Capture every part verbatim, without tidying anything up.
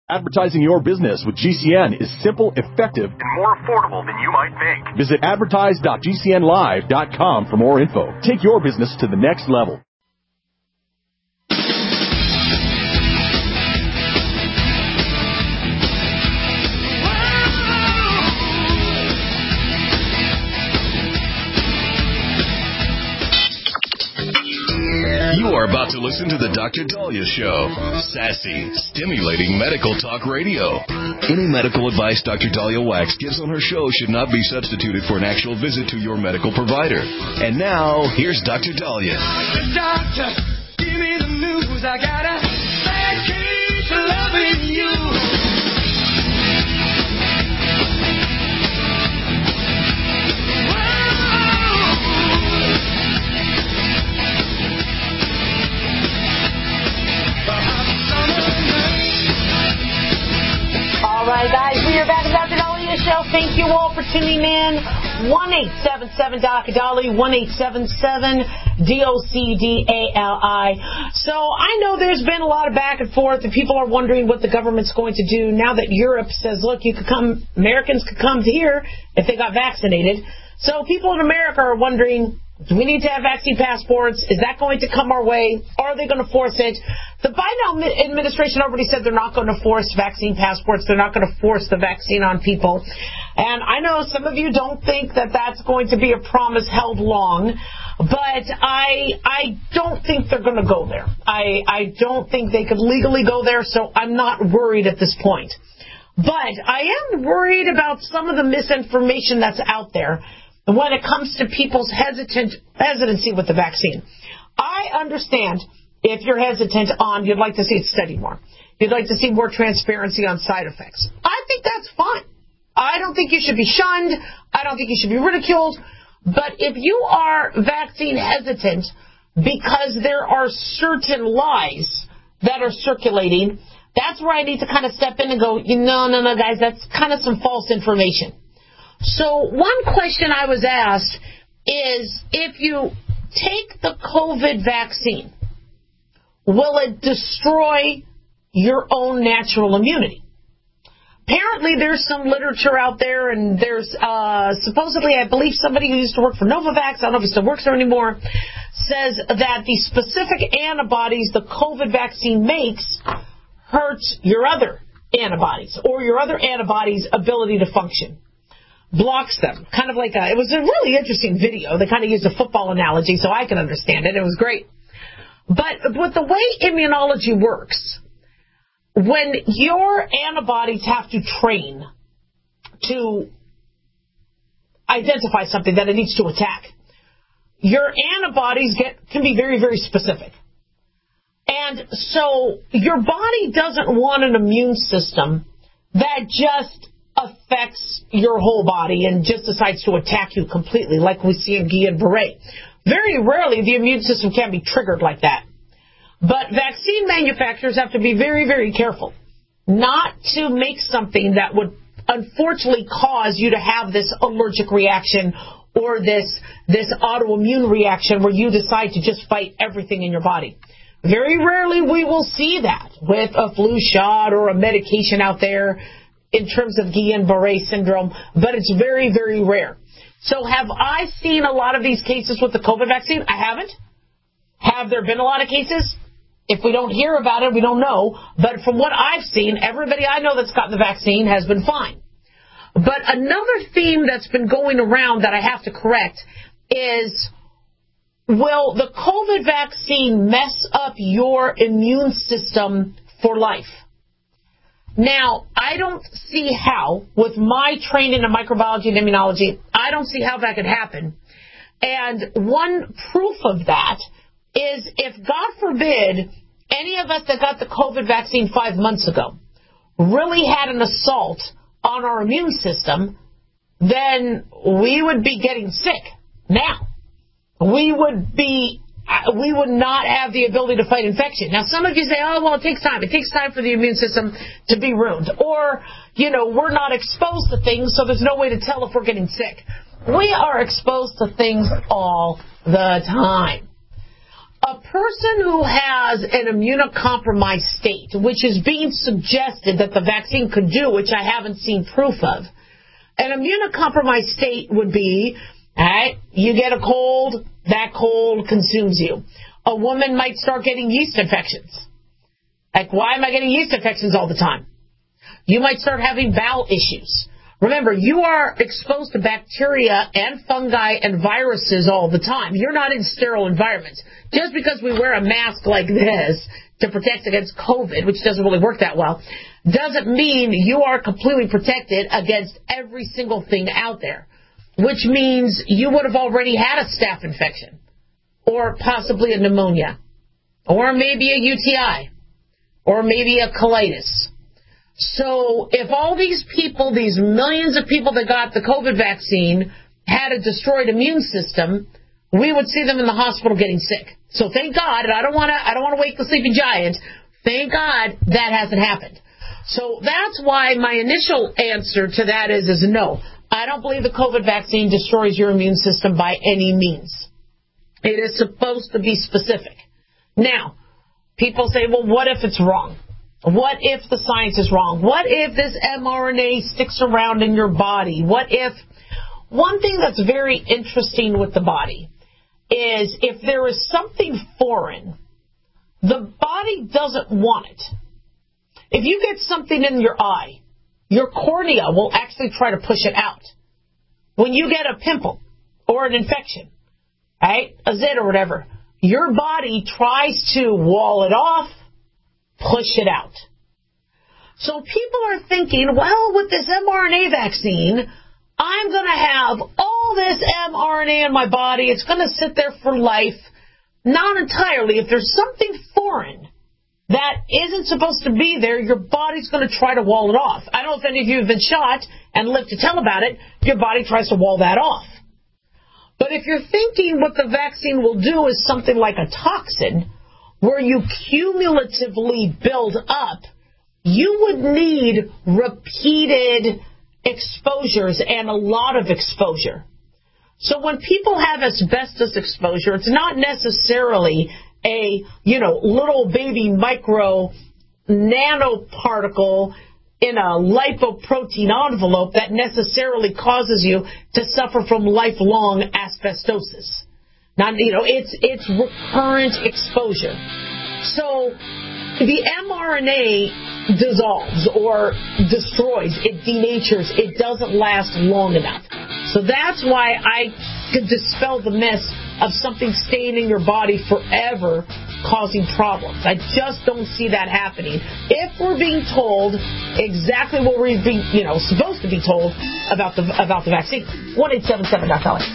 Advertising your business with G C N is simple, effective, and more affordable than you might think. Visit advertise dot g c n live dot com for more info. Take your business to the next level. You are about to listen to the Doctor Dahlia Show. Sassy, stimulating medical talk radio. Any medical advice Doctor Dahlia Wax gives on her show should not be substituted for an actual visit to your medical provider. And now, here's Doctor Dahlia. Doctor, give me the news. I got a bad case of loving you. All right, guys, we are back at Doctor Dahlia Show. Thank you all for tuning in. one eight seven seven D O C D A L I, one eight seven seven D O C D A L I. So I know there's been a lot of back and forth, and people are wondering what the government's going to do now that Europe says, look, you could come, Americans could come here if they got vaccinated. So people in America are wondering, do we need to have vaccine passports? Is that going to come our way? Are they going to force it? The Biden administration already said they're not going to force vaccine passports. They're not going to force the vaccine on people. And I know some of you don't think that that's going to be a promise held long, but I I don't think they're going to go there. I, I don't think they could legally go there, so I'm not worried at this point. But I am worried about some of the misinformation that's out there when it comes to people's hesitant hesitancy with the vaccine. I understand if you're hesitant on, you'd like to see it studied more. You'd like to see more transparency on side effects. I think that's fine. I don't think you should be shunned. I don't think you should be ridiculed. But if you are vaccine hesitant because there are certain lies that are circulating, that's where I need to kind of step in and go, no, no, no, guys, that's kind of some false information. So one question I was asked is, if you take the COVID vaccine, will it destroy your own natural immunity? Apparently there's some literature out there, and there's uh, supposedly, I believe somebody who used to work for Novavax, I don't know if he still works there anymore, says that the specific antibodies the COVID vaccine makes hurts your other antibodies, or your other antibodies' ability to function. Blocks them. Kind of like a, it was a really interesting video. They kind of used a football analogy so I can understand it. It was great. But with the way immunology works, when your antibodies have to train to identify something that it needs to attack, your antibodies get can be very, very specific. And so your body doesn't want an immune system that just affects your whole body and just decides to attack you completely, like we see in Guillain-Barré. Very rarely the immune system can be triggered like that. But vaccine manufacturers have to be very, very careful not to make something that would unfortunately cause you to have this allergic reaction or this this autoimmune reaction where you decide to just fight everything in your body. Very rarely we will see that with a flu shot or a medication out there in terms of Guillain-Barré syndrome, but it's very, very rare. So have I seen a lot of these cases with the COVID vaccine? I haven't. Have there been a lot of cases? If we don't hear about it, we don't know. But from what I've seen, everybody I know that's gotten the vaccine has been fine. But another theme that's been going around that I have to correct is, will the COVID vaccine mess up your immune system for life? Now, I don't see how, with my training in microbiology and immunology, I don't see how that could happen. And one proof of that is if, God forbid, any of us that got the COVID vaccine five months ago really had an assault on our immune system, then we would be getting sick now. We would be we would not have the ability to fight infection. Now, some of you say, oh, well, it takes time. It takes time for the immune system to be ruined. Or, you know, we're not exposed to things, so there's no way to tell if we're getting sick. We are exposed to things all the time. A person who has an immunocompromised state, which is being suggested that the vaccine could do, which I haven't seen proof of. An immunocompromised state would be, all right, you get a cold, that cold consumes you. A woman might start getting yeast infections. Like, why am I getting yeast infections all the time? You might start having bowel issues. Remember, you are exposed to bacteria and fungi and viruses all the time. You're not in sterile environments. Just because we wear a mask like this to protect against COVID, which doesn't really work that well, doesn't mean you are completely protected against every single thing out there, which means you would have already had a staph infection or possibly a pneumonia or maybe a U T I or maybe a colitis. So if all these people, these millions of people that got the COVID vaccine had a destroyed immune system, we would see them in the hospital getting sick. So thank God, and I don't want to I don't want to wake the sleeping giant, thank God that hasn't happened. So that's why my initial answer to that is, is no. I don't believe the COVID vaccine destroys your immune system by any means. It is supposed to be specific. Now, people say, well, what if it's wrong? What if the science is wrong? What if this mRNA sticks around in your body? What if... One thing that's very interesting with the body is if there is something foreign, the body doesn't want it. If you get something in your eye, your cornea will actually try to push it out. When you get a pimple or an infection, right, a zit or whatever, your body tries to wall it off, push it out. So people are thinking, well, with this mRNA vaccine, I'm going to have all this mRNA in my body. It's going to sit there for life. Not entirely. If there's something foreign that isn't supposed to be there, your body's going to try to wall it off. I don't know if any of you have been shot and lived to tell about it. Your body tries to wall that off. But if you're thinking what the vaccine will do is something like a toxin, where you cumulatively build up, you would need repeated exposures and a lot of exposure. So when people have asbestos exposure, it's not necessarily a, you know, little baby micro nanoparticle in a lipoprotein envelope that necessarily causes you to suffer from lifelong asbestosis. Now, you know, it's it's recurrent exposure. So the mRNA dissolves or destroys, it denatures, it doesn't last long enough. So that's why I could dispel the myth of something staying in your body forever causing problems. I just don't see that happening. If we're being told exactly what we're being, you know, supposed to be told about the about the vaccine. one eight seven seven dot com.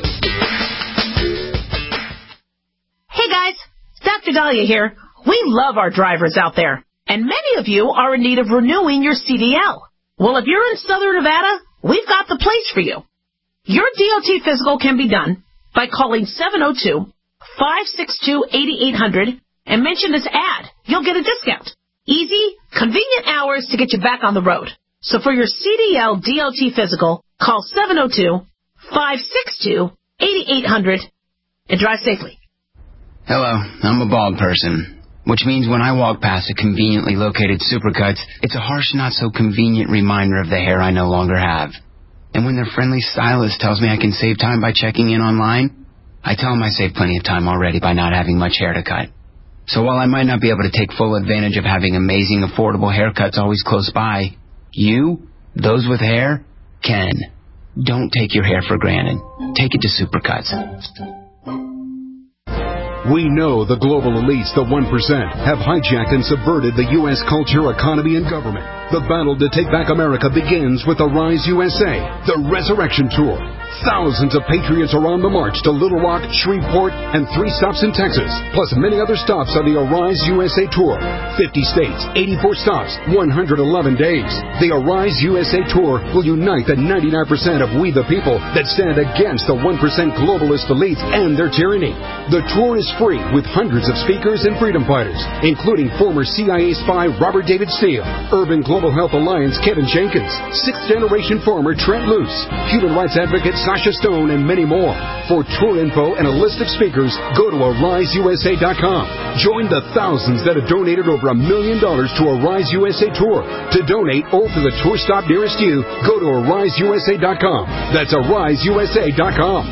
Hey guys, Doctor Dahlia here. We love our drivers out there, and many of you are in need of renewing your C D L. Well, if you're in Southern Nevada, we've got the place for you. Your D O T physical can be done by calling seven oh two, five six two, eight eight hundred and mention this ad. You'll get a discount. Easy, convenient hours to get you back on the road. So for your C D L D O T physical, call seven oh two, five six two, eight eight hundred and drive safely. Hello, I'm a bald person, which means when I walk past a conveniently located Supercuts, it's a harsh, not so convenient reminder of the hair I no longer have. And when their friendly stylist tells me I can save time by checking in online, I tell them I saved plenty of time already by not having much hair to cut. So while I might not be able to take full advantage of having amazing, affordable haircuts always close by, you, those with hair, can. Don't take your hair for granted. Take it to Supercuts. We know the global elites, the one percent, have hijacked and subverted the U S culture, economy, and government. The battle to take back America begins with the Rise U S A, the Resurrection Tour. Thousands of patriots are on the march to Little Rock, Shreveport, and three stops in Texas, plus many other stops on the Arise U S A Tour. fifty states, eighty-four stops, one hundred eleven days. The Arise U S A Tour will unite the ninety-nine percent of we the people that stand against the one percent globalist elites and their tyranny. The tour is free with hundreds of speakers and freedom fighters, including former C I A spy Robert David Steele, urban global Global Health Alliance Kevin Jenkins, sixth-generation farmer Trent Luce, human rights advocate Sasha Stone, and many more. For tour info and a list of speakers, go to arise u s a dot com. Join the thousands that have donated over a million dollars to Arise U S A Tour. To donate or for the tour stop nearest you, go to arise u s a dot com. That's arise u s a dot com.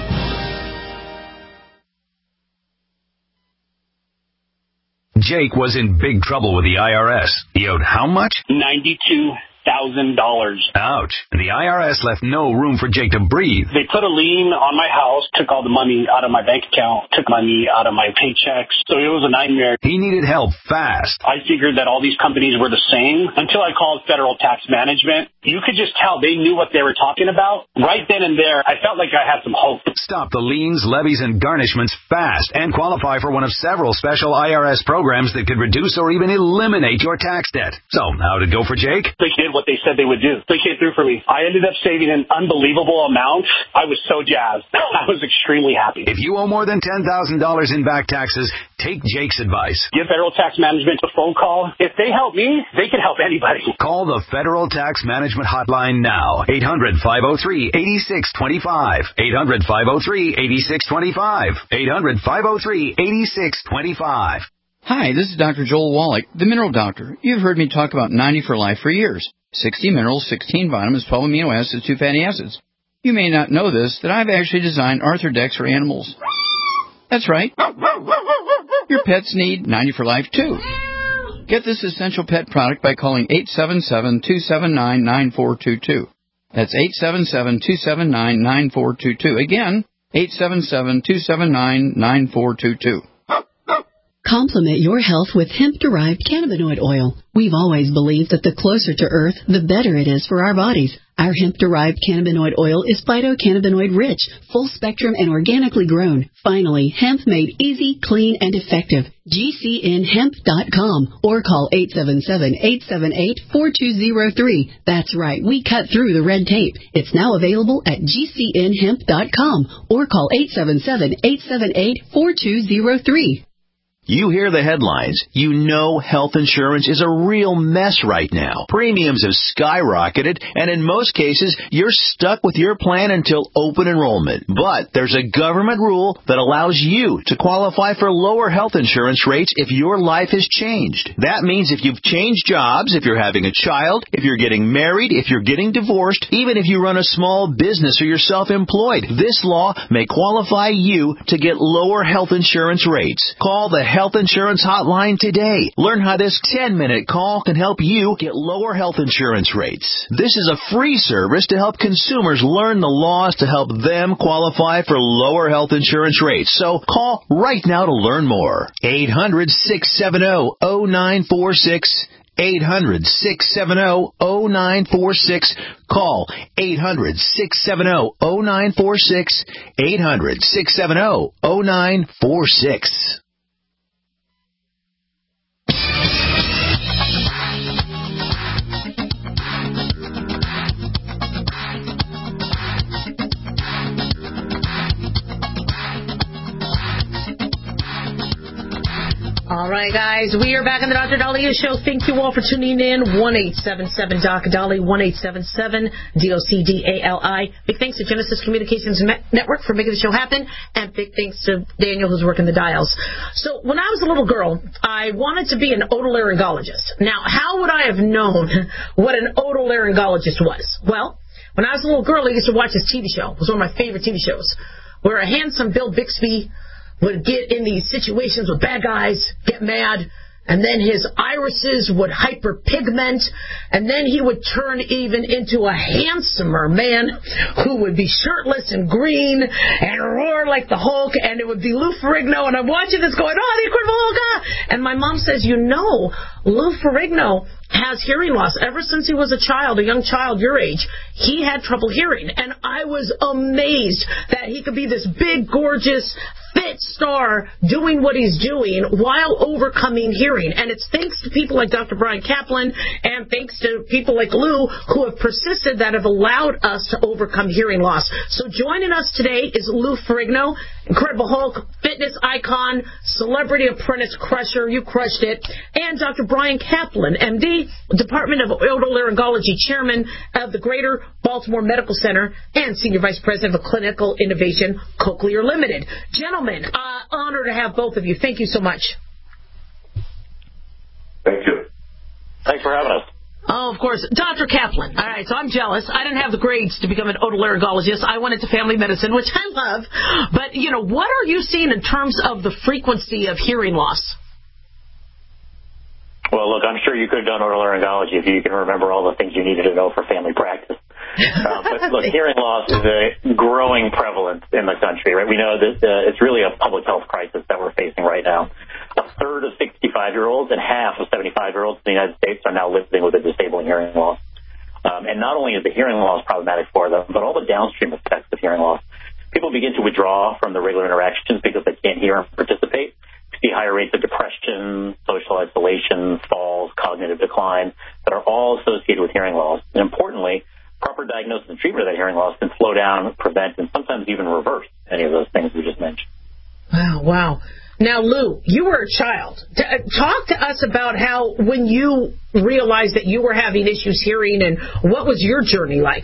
Jake was in big trouble with the I R S. He owed how much? ninety-two thousand dollars. Ouch. And the I R S left no room for Jake to breathe. They put a lien on my house, took all the money out of my bank account, took money out of my paychecks. So it was a nightmare. He needed help fast. I figured that all these companies were the same until I called Federal Tax Management. You could just tell they knew what they were talking about. Right then and there, I felt like I had some hope. Stop the liens, levies, and garnishments fast and qualify for one of several special I R S programs that could reduce or even eliminate your tax debt. So, how did it go for Jake? They did what they said they would do. They came through for me. I ended up saving an unbelievable amount. I was so jazzed. I was extremely happy. If you owe more than ten thousand dollars in back taxes, take Jake's advice. Give Federal Tax Management a phone call. If they help me, they can help anybody. Call the Federal Tax Management Hotline now. eight hundred, five oh three, eight six two five. eight hundred, five oh three, eight six two five. eight hundred, five oh three, eight six two five. Hi, this is Doctor Joel Wallach, the Mineral Doctor. You've heard me talk about ninety for Life for years. sixty minerals, sixteen vitamins, twelve amino acids, two fatty acids. You may not know this, that I've actually designed Arthrodex for animals. That's right. Your pets need ninety for Life, too. Get this essential pet product by calling eight seven seven, two seven nine, nine four two two. That's eight seven seven, two seven nine, nine four two two. Again, eight seven seven, two seven nine, nine four two two. Complement your health with hemp-derived cannabinoid oil. We've always believed that the closer to Earth, the better it is for our bodies. Our hemp-derived cannabinoid oil is phytocannabinoid-rich, full-spectrum, and organically grown. Finally, hemp made easy, clean, and effective. G C N hemp dot com or call eight seven seven, eight seven eight, four two zero three. That's right, we cut through the red tape. It's now available at G C N hemp dot com or call eight seven seven, eight seven eight, four two zero three. You hear the headlines. You know health insurance is a real mess right now. Premiums have skyrocketed, and in most cases, you're stuck with your plan until open enrollment. But there's a government rule that allows you to qualify for lower health insurance rates if your life has changed. That means if you've changed jobs, if you're having a child, if you're getting married, if you're getting divorced, even if you run a small business or you're self-employed, this law may qualify you to get lower health insurance rates. Call the Health Insurance Hotline today. Learn how this ten-minute call can help you get lower health insurance rates. This is a free service to help consumers learn the laws to help them qualify for lower health insurance rates. So call right now to learn more. eight hundred, six seven zero, zero nine four six. eight hundred, six seven zero, zero nine four six. Call eight hundred, six seven zero, zero nine four six. eight hundred, six seven zero, zero nine four six. All right, guys, we are back on the Doctor Daliah Show. Thank you all for tuning in. one eight seven seven D O C Dali, one eight seven seven D O C D A L I. Big thanks to Genesis Communications Network for making the show happen, and big thanks to Daniel, who's working the dials. So when I was a little girl, I wanted to be an otolaryngologist. Now, how would I have known what an otolaryngologist was? Well, when I was a little girl, I used to watch this T V show. It was one of my favorite T V shows, where a handsome Bill Bixby would get in these situations with bad guys, get mad, and then his irises would hyperpigment, and then he would turn even into a handsomer man who would be shirtless and green and roar like the Hulk, and it would be Lou Ferrigno, and I'm watching this going, oh, the Incredible Hulk! And my mom says, you know, Lou Ferrigno has hearing loss. Ever since he was a child, a young child your age, he had trouble hearing. And I was amazed that he could be this big, gorgeous, fit star doing what he's doing while overcoming hearing. And it's thanks to people like Doctor Brian Kaplan and thanks to people like Lou who have persisted that have allowed us to overcome hearing loss. So joining us today is Lou Ferrigno. Incredible Hulk, fitness icon, celebrity apprentice crusher, you crushed it, and Doctor Brian Kaplan, M D, Department of Otolaryngology Chairman of the Greater Baltimore Medical Center and Senior Vice President of Clinical Innovation, Cochlear Limited. Gentlemen, uh, honor to have both of you. Thank you so much. Thank you. Thanks for having us. Oh, of course. Doctor Kaplan. All right, so I'm jealous. I didn't have the grades to become an otolaryngologist. I went into family medicine, which I love. But, you know, what are you seeing in terms of the frequency of hearing loss? Well, look, I'm sure you could have done otolaryngology if you can remember all the things you needed to know for family practice. Uh, but, look, hearing loss is a growing prevalence in the country, right? We know that uh, it's really a public health crisis that we're facing right now. A third of sixty-five-year-olds and half of seventy-five-year-olds in the United States are now living with a disabling hearing loss. Um, and not only is the hearing loss problematic for them, but all the downstream effects of hearing loss. People begin to withdraw from the regular interactions because they can't hear and participate. We see higher rates of depression, social isolation, falls, cognitive decline that are all associated with hearing loss. And importantly, proper diagnosis and treatment of that hearing loss can slow down, prevent, and sometimes even reverse any of those things we just mentioned. Wow, wow. Now, Lou, you were a child. Talk to us about how, when you realized that you were having issues hearing, and what was your journey like?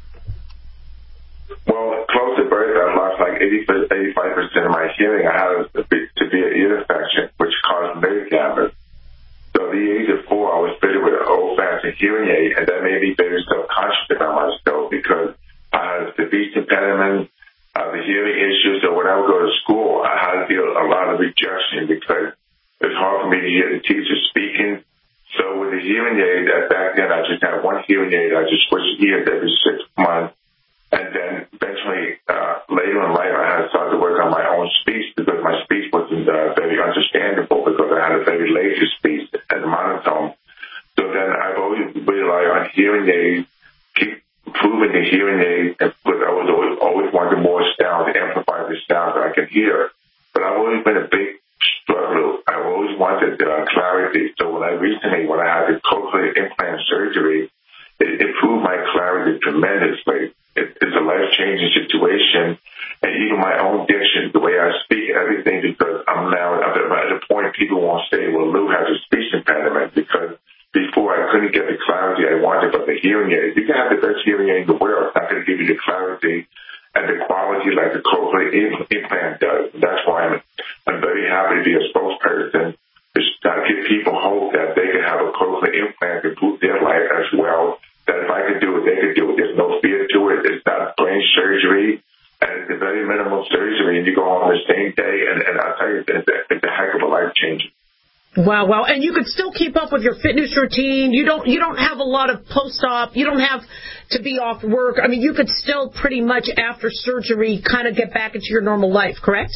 Well, close to birth, I lost like eighty, eighty-five percent of my hearing. I had a severe ear infection, which caused nerve damage. So at the age of four, I was fitted with an old-fashioned hearing aid, and that made me very self-conscious about myself because I had a speech impediment, Uh, the hearing issues, so when I would go to school, I had to deal with a lot of rejection because it's hard for me to hear the teacher speaking. So with the hearing aid, uh, back then I just had one hearing aid. I just switched ears every six months. And then eventually, uh, later in life, I had to start to work on my own speech because my speech wasn't uh, very understandable because I had a very lazy speech and monotone. So then I've always relied on hearing aids, keep improving the hearing aid, but I was always, always wanted more sound to amplify the sound that I could hear. But I've always been a big struggle. I've always wanted uh, clarity. So when I recently, when I had the cochlear implant surgery, it improved my clarity tremendously. It, it's a life-changing situation. And even my own diction, the way I speak, everything, because I'm now at a point people won't say, well, Lou has a speech impediment, because before I couldn't get the clarity I wanted from the hearing aid. You can have the best hearing aid in the world. It's not going to give you the clarity and the quality like the cochlear implant does. That's why I'm, I'm very happy to be a spokesperson to give people hope that they can have a cochlear implant to improve their life as well. That if I could do it, they could do it. There's no fear to it. It's not brain surgery. And it's a very minimal surgery, and you go home the same day. And, and I'll tell you, it's a, it's a heck of a life changer. Wow, wow. And you could still keep up with your fitness routine. You don't you don't have a lot of post-op. You don't have to be off work. I mean, you could still pretty much after surgery kind of get back into your normal life, correct?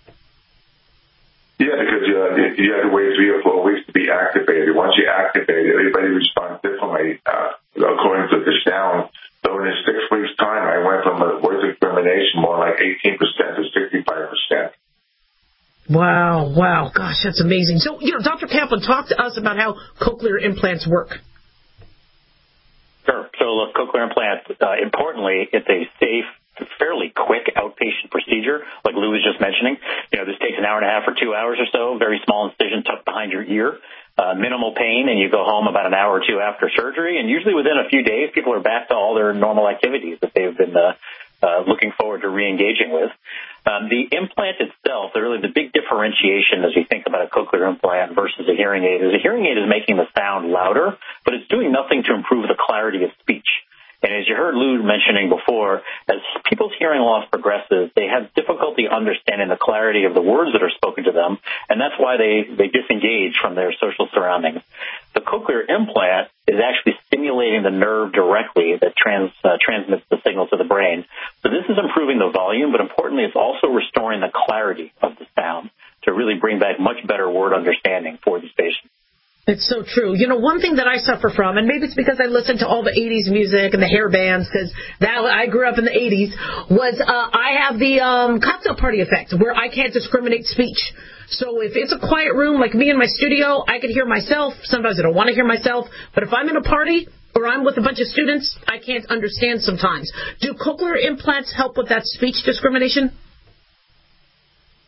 Yeah, because uh, you have to wait three or four weeks to be activated. Once you're activated, everybody responds differently uh, according to the sound. So in a six weeks' time, I went from a word discrimination more like eighteen percent to sixty-five percent. Wow, wow. Gosh, that's amazing. So, you know, Doctor Kaplan, talk to us about how cochlear implants work. Sure. So, look, cochlear implants, uh, importantly, it's a safe, fairly quick outpatient procedure, like Lou was just mentioning. You know, this takes an hour and a half or two hours or so, very small incision tucked behind your ear, uh, minimal pain, and you go home about an hour or two after surgery. And usually within a few days, people are back to all their normal activities that they've been uh, uh, looking forward to re-engaging with. Um, the implant itself, really the big differentiation as you think about a cochlear implant versus a hearing aid is a hearing aid is making the sound louder, but it's doing nothing to improve the clarity of speech. And as you heard Lou mentioning before, as people's hearing loss progresses, they have difficulty understanding the clarity of the words that are spoken to them, and that's why they, they disengage from their social surroundings. The cochlear implant is actually stimulating the nerve directly that trans, uh, transmits the signal to the brain. So this is improving the volume, but importantly, it's also restoring the clarity of the sound to really bring back much better word understanding for these patients. It's so true. You know, one thing that I suffer from, and maybe it's because I listened to all the eighties music and the hair bands, because that I grew up in the eighties, was uh, I have the um, cocktail party effect, where I can't discriminate speech. So if it's a quiet room, like me in my studio, I can hear myself. Sometimes I don't want to hear myself. But if I'm in a party or I'm with a bunch of students, I can't understand sometimes. Do cochlear implants help with that speech discrimination?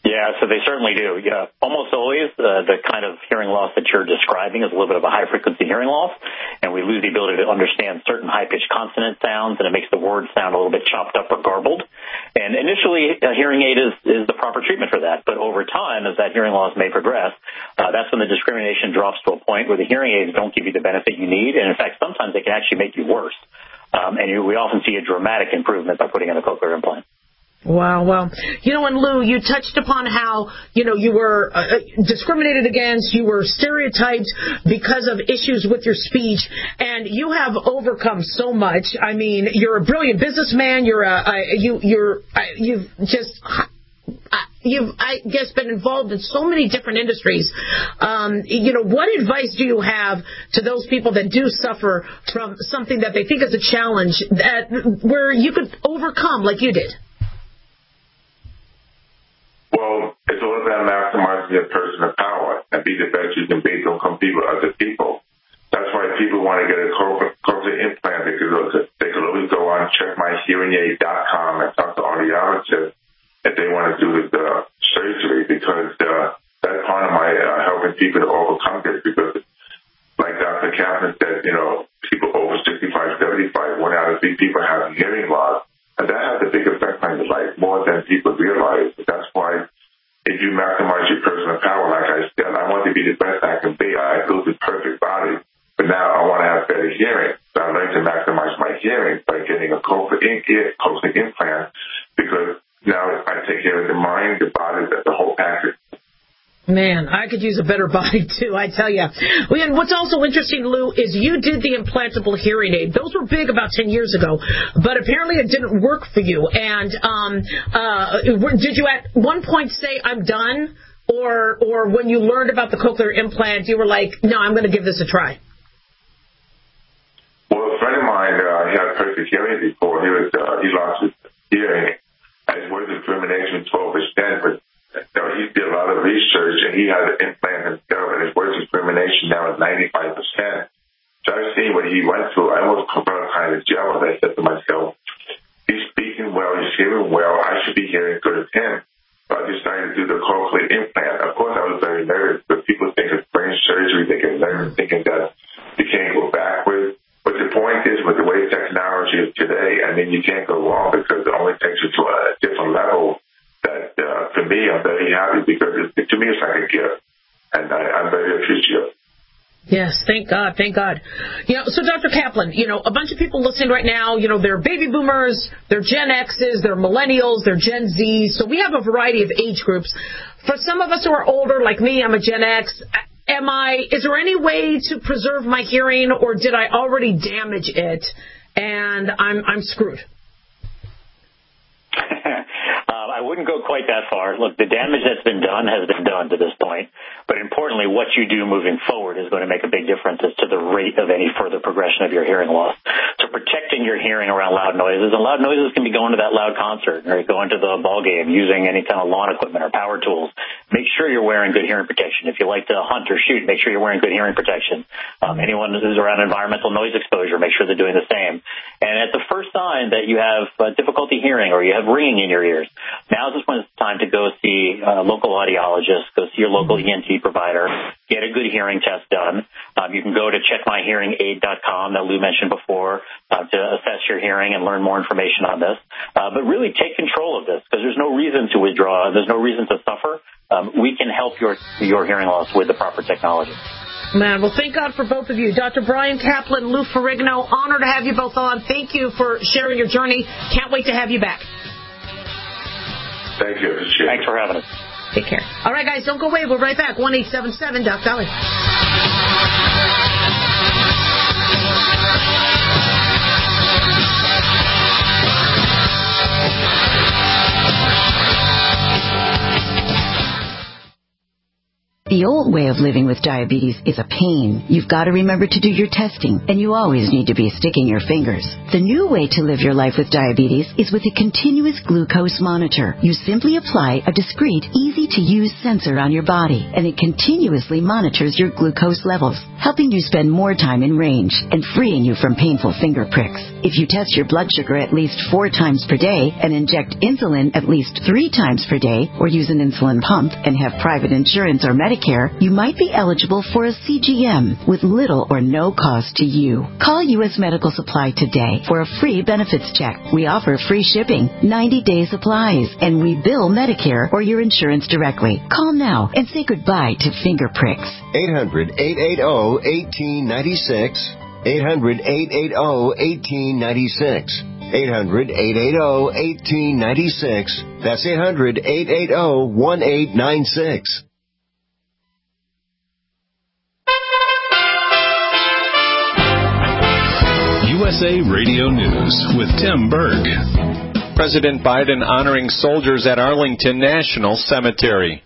Yeah, so they certainly do. Yeah, almost always uh, the kind of hearing loss that you're describing is a little bit of a high-frequency hearing loss, and we lose the ability to understand certain high-pitched consonant sounds, and it makes the words sound a little bit chopped up or garbled. And initially, a hearing aid is, is the proper treatment for that, but over time, as that hearing loss may progress, uh, that's when the discrimination drops to a point where the hearing aids don't give you the benefit you need, and in fact, sometimes they can actually make you worse. Um, and you, we often see a dramatic improvement by putting in a cochlear implant. Wow, well, you know, and Lou, you touched upon how, you know, you were uh, discriminated against, you were stereotyped because of issues with your speech, and you have overcome so much. I mean, you're a brilliant businessman. You're a, a you, you're, uh, you've just, uh, you've, I guess, been involved in so many different industries. Um, you know, what advice do you have to those people that do suffer from something that they think is a challenge that where you could overcome like you did? Well, it's all about maximizing your personal power and be the best you can be. Don't compete with other people. That's why people want to get a cochlear implant. They could, they could always go on check my hearing aid dot com and talk to audiologists if they want to do the, the surgery, because uh, that's part of my uh, helping people to overcome this. Because, like Doctor Kaplan said, you know, people over sixty-five, seventy-five, one out of three people have hearing loss. And that has a big effect on your life, more than people realize. That's why if you maximize your personal power, like I said, I want to be the best I can be. I built a perfect body, but now I want to have better hearing. So I learned to maximize my hearing by getting a cochlear implant, because now I take care of the mind, the body, the whole package. Man, I could use a better body, too, I tell you. And what's also interesting, Lou, is you did the implantable hearing aid. Those were big about ten years ago, but apparently it didn't work for you. And um, uh, did you at one point say, I'm done? Or or when you learned about the cochlear implant, you were like, no, I'm going to give this a try? Well, a friend of mine, uh, he had perfect hearing before. He, was, uh, he lost his hearing. His word discrimination twelve percent, but So he did a lot of research, and he had an implant himself, and his voice discrimination now is ninety-five percent. So I've seen what he went through. I almost felt kind of jealous. I said to myself, he's speaking well, he's hearing well, I should be hearing good as him. So I decided to do the cochlear implant. Of course, I was very nervous, but people think it's brain surgery. They get nervous thinking that you can't go backwards. But the point is, with the way technology is today, I mean, you can't go wrong, because it only takes you to a different level. That uh, for me, I'm very happy, because it, to me it's like a gift, and I, I'm very appreciative. Yes, thank God, thank God. You know, so Doctor Kaplan, you know, a bunch of people listening right now, you know, they're baby boomers, they're Gen X's, they're millennials, they're Gen Z's, so we have a variety of age groups. For some of us who are older, like me, I'm a Gen X. Am I? Is there any way to preserve my hearing, or did I already damage it, and I'm I'm screwed? Um, I wouldn't go quite that far. Look, the damage that's been done has been done to this point. But importantly, what you do moving forward is going to make a big difference as to the rate of any further progression of your hearing loss. So protecting your hearing around loud noises, and loud noises can be going to that loud concert or going to the ball game, using any kind of lawn equipment or power tools. Make sure you're wearing good hearing protection. If you like to hunt or shoot, make sure you're wearing good hearing protection. Um, anyone who's around environmental noise exposure, make sure they're doing the same. And at the first sign that you have uh, difficulty hearing or you have ringing in your ears, now is when it's time to go see a local audiologist, go see your local E N T provider, get a good hearing test done. Um, you can go to check my hearing aid dot com that Lou mentioned before uh, to assess your hearing and learn more information on this. Uh, but really take control of this, because there's no reason to withdraw. There's no reason to suffer. Um, we can help your your hearing loss with the proper technology. Man, well, thank God for both of you. Doctor Brian Kaplan, Lou Ferrigno, honor to have you both on. Thank you for sharing your journey. Can't wait to have you back. Thank you. Thanks for having us. Take care. All right, guys, don't go away. We're right back. one eight seven seven Doc Dolly. The old way of living with diabetes is a pain. You've got to remember to do your testing, and you always need to be sticking your fingers. The new way to live your life with diabetes is with a continuous glucose monitor. You simply apply a discreet, easy-to-use sensor on your body, and it continuously monitors your glucose levels, helping you spend more time in range and freeing you from painful finger pricks. If you test your blood sugar at least four times per day and inject insulin at least three times per day, or use an insulin pump and have private insurance or Medicare, you might be eligible for a C G M with little or no cost to you. Call U S Medical Supply today for a free benefits check. We offer free shipping, ninety-day supplies, and we bill Medicare or your insurance directly. Call now and say goodbye to finger pricks. eight hundred, eight eight zero, one eight nine six. eight hundred, eight eight zero, one eight nine six. eight hundred, eight eight zero, one eight nine six. That's eight hundred, eight eight zero, one eight nine six. U S A Radio News with Tim Berg. President Biden honoring soldiers at Arlington National Cemetery.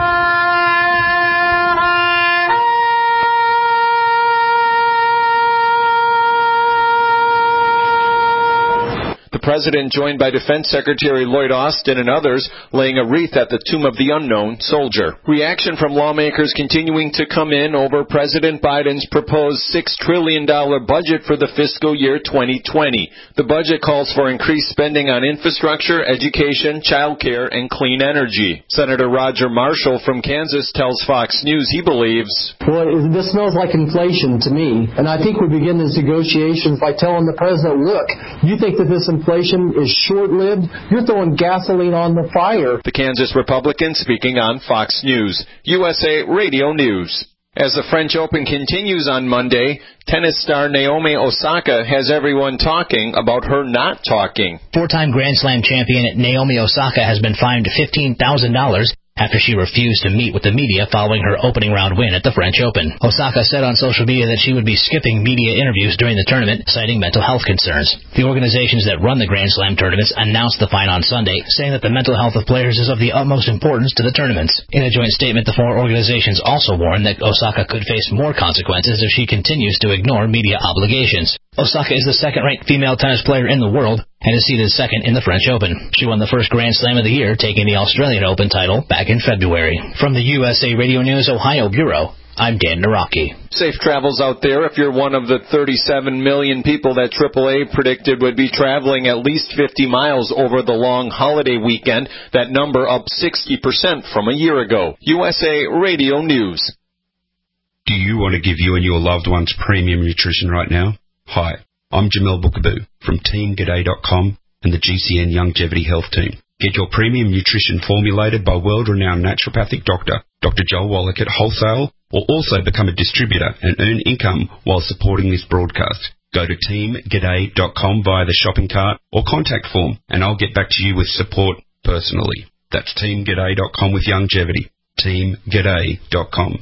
The president joined by Defense Secretary Lloyd Austin and others laying a wreath at the tomb of the unknown soldier. Reaction from lawmakers continuing to come in over President Biden's proposed six trillion dollars budget for the fiscal year twenty twenty. The budget calls for increased spending on infrastructure, education, child care, and clean energy. Senator Roger Marshall from Kansas tells Fox News he believes, Well, this smells like inflation to me, and I think we begin these negotiations by telling the president, look, you think that this inflation is short-lived? You're throwing gasoline on the fire. The Kansas Republican speaking on Fox News. U S A Radio News. As the French Open continues on Monday, tennis star Naomi Osaka has everyone talking about her not talking. Four-time Grand Slam champion Naomi Osaka has been fined fifteen thousand dollars after she refused to meet with the media following her opening round win at the French Open. Osaka said on social media that she would be skipping media interviews during the tournament, citing mental health concerns. The organizations that run the Grand Slam tournaments announced the fine on Sunday, saying that the mental health of players is of the utmost importance to the tournaments. In a joint statement, the four organizations also warned that Osaka could face more consequences if she continues to ignore media obligations. Osaka is the second-ranked female tennis player in the world and is seeded second in the French Open. She won the first Grand Slam of the year, taking the Australian Open title back in February. From the U S A Radio News Ohio Bureau, I'm Dan Naraki. Safe travels out there if you're one of the thirty-seven million people that triple A predicted would be traveling at least fifty miles over the long holiday weekend. That number up sixty percent from a year ago. U S A Radio News. Do you want to give you and your loved ones premium nutrition right now? Hi, I'm Jamel Bookaboo from Team G'day dot com and the G C N Longevity Health Team. Get your premium nutrition formulated by world-renowned naturopathic doctor, Doctor Joel Wallach at wholesale, or also become a distributor and earn income while supporting this broadcast. Go to Team G'day dot com via the shopping cart or contact form, and I'll get back to you with support personally. That's Team G'day dot com with longevity. Team G'day dot com.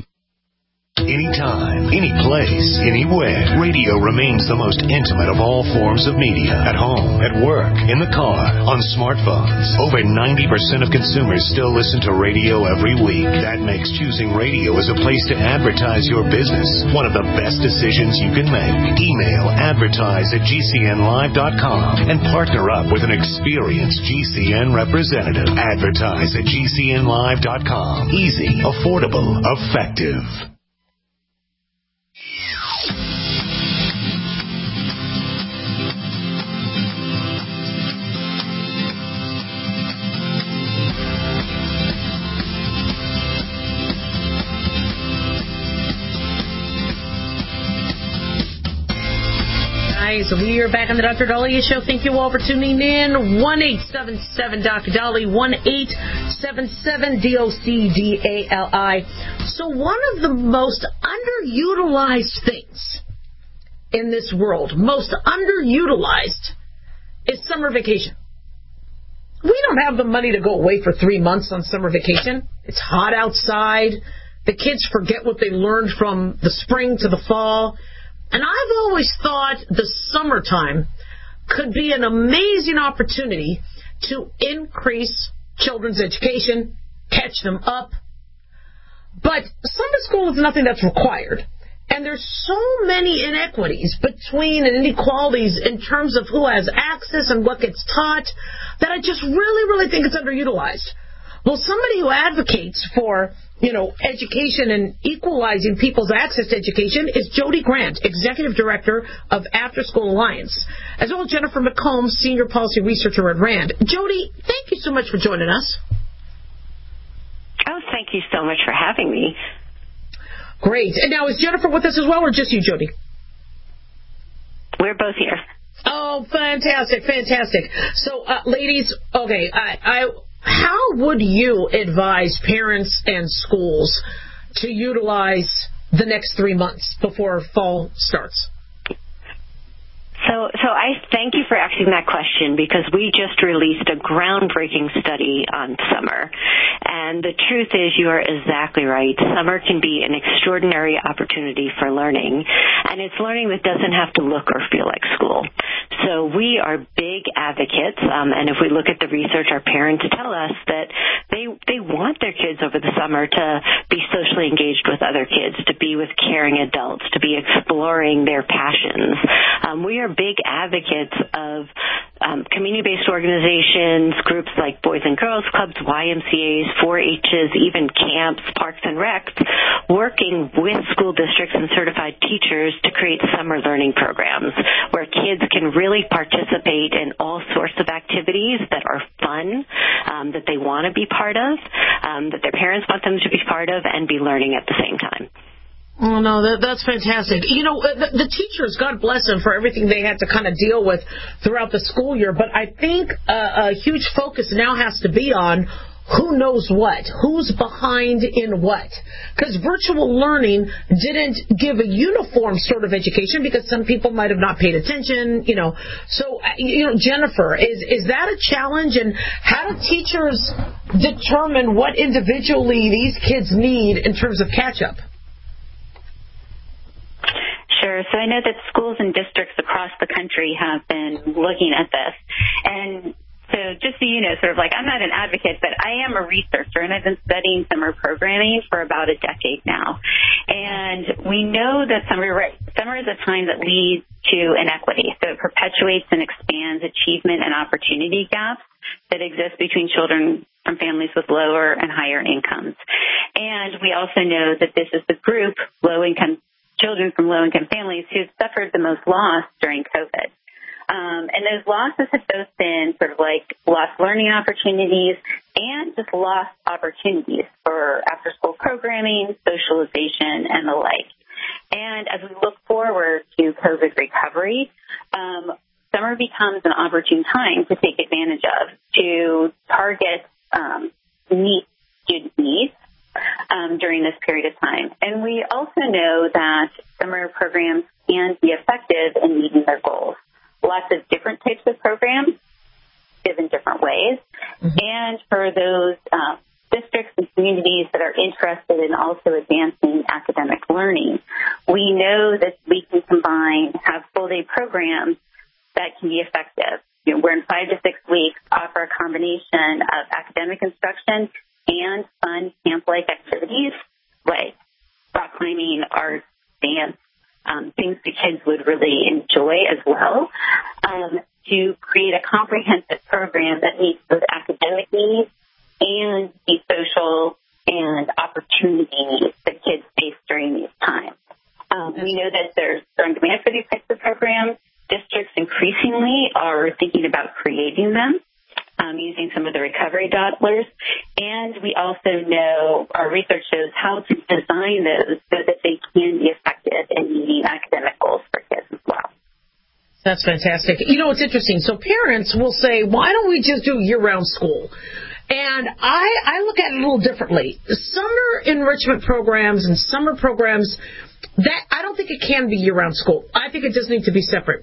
Anytime, any place, anywhere, radio remains the most intimate of all forms of media. At home, at work, in the car, on smartphones. Over ninety percent of consumers still listen to radio every week. That makes choosing radio as a place to advertise your business one of the best decisions you can make. Email advertise at G C N live dot com and partner up with an experienced G C N representative. Advertise at G C N live dot com. Easy, affordable, effective. So we are back on the Doctor Dahlia Show. Thank you all for tuning in. one eight seven seven Doctor Dahlia, one eight seven seven D O C D A L I. So one of the most underutilized things in this world, most underutilized, is summer vacation. We don't have the money to go away for three months on summer vacation. It's hot outside. The kids forget what they learned from the spring to the fall. And I've always thought the summertime could be an amazing opportunity to increase children's education, catch them up. But Sunday school is nothing that's required. And there's so many inequities between and inequalities in terms of who has access and what gets taught that I just really, really think it's underutilized. Well, somebody who advocates for, you know, education and equalizing people's access to education is Jody Grant, Executive Director of After School Alliance, as well as Jennifer McCombs, Senior Policy Researcher at RAND. Jody, thank you so much for joining us. Oh, thank you so much for having me. Great. And now, is Jennifer with us as well, or just you, Jody? We're both here. Oh, fantastic, fantastic. So, uh, ladies, okay, I, I, how would you advise parents and schools to utilize the next three months before fall starts? So, so I thank you for asking that question because we just released a groundbreaking study on summer. And the truth is you are exactly right. Summer can be an extraordinary opportunity for learning. And it's learning that doesn't have to look or feel like school. So we are big advocates. Um, and if we look at the research, our parents tell us that they, they want their kids over the summer to be socially engaged with other kids, to be with caring adults, to be exploring their passions. Um, we are big advocates of um, community-based organizations, groups like Boys and Girls Clubs, Y M C As, four H's, even camps, parks and recs, working with school districts and certified teachers to create summer learning programs where kids can really participate in all sorts of activities that are fun, um, that they want to be part of, um, that their parents want them to be part of, and be learning at the same time. Oh, no, that, that's fantastic. You know, the, the teachers, God bless them for everything they had to kind of deal with throughout the school year, but I think uh, a huge focus now has to be on who knows what, who's behind in what. Because virtual learning didn't give a uniform sort of education because some people might have not paid attention, you know. So, you know, Jennifer, is, is that a challenge? And how do teachers determine what individually these kids need in terms of catch-up? Sure. So I know that schools and districts across the country have been looking at this. And so just so you know, sort of like I'm not an advocate, but I am a researcher, and I've been studying summer programming for about a decade now. And we know that summer, summer is a time that leads to inequity. So it perpetuates and expands achievement and opportunity gaps that exist between children from families with lower and higher incomes. And we also know that this is the group, low-income children from low-income families, who've suffered the most loss during COVID. Um, and those losses have both been sort of like lost learning opportunities and just lost opportunities for after-school programming, socialization, and the like. And as we look forward to COVID recovery, um, summer becomes an opportune time to take advantage of, to target um, meet student needs Um, during this period of time. And we also know that summer programs can be effective in meeting their goals. Lots of different types of programs given different ways. Mm-hmm. And for those um, districts and communities that are interested in also advancing academic learning, we know that we can combine, have full-day programs that can be effective. You know, we're in five to six weeks, offer a combination of academic instruction and fun camp-like activities like rock climbing, art, dance, um, things the kids would really enjoy as well, um, to create a comprehensive program that meets both academic needs and the social and opportunity needs that kids face during these times. Um, we know that there's strong demand for these types of programs. Districts increasingly are thinking about creating them. Um, using some of the recovery dollars. And we also know, our research shows how to design those so that they can be effective in meeting academic goals for kids as well. That's fantastic. You know, it's interesting. So parents will say, why don't we just do year-round school? And I, I look at it a little differently. Summer enrichment programs and summer programs, that I don't think it can be year-round school. I think it does need to be separate.